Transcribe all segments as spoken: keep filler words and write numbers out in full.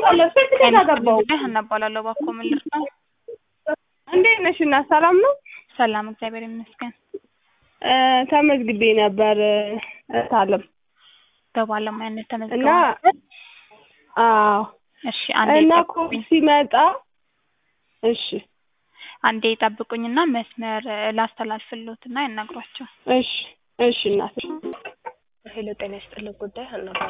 አለ ሰክተና ገባው ደህና ባላለው ባኮ ምን ልርዳ እንዴት ነሽ እና ሰላም ነው ሰላም እግዚአብሔር ይመስገን እ ተመዝግቤ ነበር ታለም በባለሙያነት ተመዝግቤ አዎ እሺ አንዴ እና ኮድ ሲመጣ እሺ አንዴ ይጠብቁኝና መስመር ላስተላልፍልዎትና ያናግሯቸው እሺ እሺ እናት ሄሎ ጤና ይስጥልኝ ጉዳይ አናባለ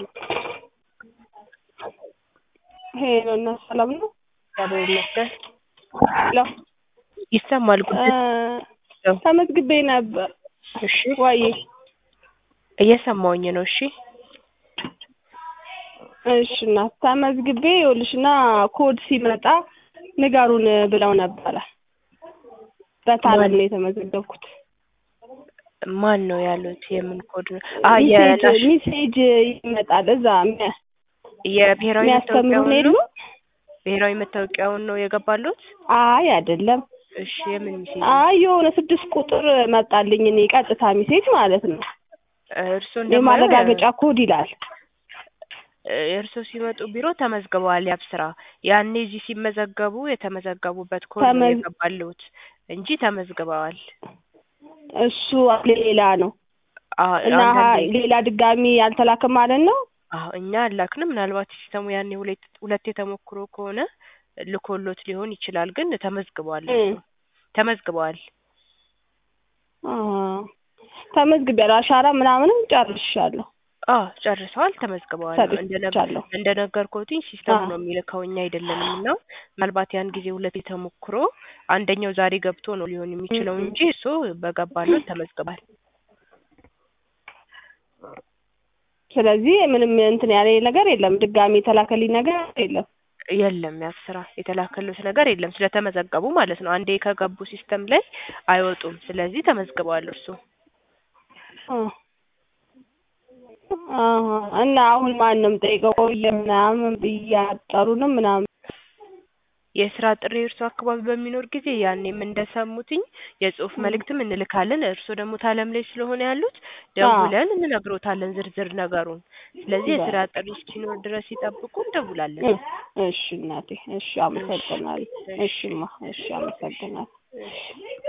ሄሎ እና ሰላም ነው እግዚአብሔር ይመስገን ሄሎ ይሰማል ጉዳይ ተመዝግቤ ነበር እሺ ወይ እየሰማሁኝ ነው እሺ እሺ እና ተመዝግቤ ይኸውልሽና ኮድ ሲመጣ ንገሩን ብለው ነበር በታለም ነው የተመዘገብኩት ማን ነው ያሉት የምን ኮድ ነው አይ የሜሴጅ ይመጣል እዛ የብሔራዊ መታወቂያው ነው ብሔራዊ መታወቂያው ነው የገባሉት አይ አይደለም እሺ የምን ሜሴጅ አይ የሆነ ስድስት ቁጥር መጣልኝ እኔ ቀጥታ ሜሴጅ ማለት ነው እርሶ እንደማለት የማረጋገጫ ኮድ ይላል እርሶ ሲመጡ ቢሮ ተመዝግበዋል ያብስራ ያኔ እዚህ ሲመዘገቡ የተመዘገቡበት ኮድ ነው የገባሉት እንጂ ተመዝግበዋል እሱ ሌላ ነው አዎ እና ሌላ ድጋሚ ያልተላከ ማለት ነው አዎ እኛ አላክንም ምናልባት ሲስተሙ ያኔ ሁለት ሁለት የተሞክሮ ከሆነ ልኮሎት ሊሆን ይችላል ግን ተመዝግበዋል ተመዝግበዋል አዎ ተመዝግበዋል አሻራ ምናምንም ጨርሻለሁ አዎ ጨርሰዋል ተመዝግበዋል እንደነገርኩ እንደነገርኩኝ ሲስተሙ ነው የሚልከው እኛ አይደለንምና ምናልባት ያን ጊዜ ሁለት የተሞክሮ አንደኛው ዛሬ ገብቶ ነው ሊሆን የሚችለው እንጂ እሱ በገባለው ተመዝግቧል ስለዚህ ምንም እንትን ያለ ነገር የለም ድጋሚ ተላከልኝ ነገር የለም የለም ያስራ የተላከለው ነገር የለም ስለተመዘገቡ ማለት ነው አንዴ ከገቡ ሲስተም ላይ አይወጡም ስለዚህ ተመዝግበዋል እርሱ አሃ እና አሁን ማንንም ጠይቀው ለምናምን ብያጠሩንም ምናምን የስራ ጥሪ እርሱ አካባቢ በሚኖር ጊዜ ያኔም እንደሰሙትኝ የጽሁፍ መልእክትም እንልካለን እርሱ ደግሞ ታለም ላይ ስለሆነ ያሉት ደውለን እንነግሮታለን ዝርዝር ነገሩን ስለዚህ የስራ ጥሪ እስኪኖር ድረስ ይጠብቁ እንደውላለን እሺ እናቴ እሺ አመሰግናለሁ እሺማ እሺ አመሰግናለሁ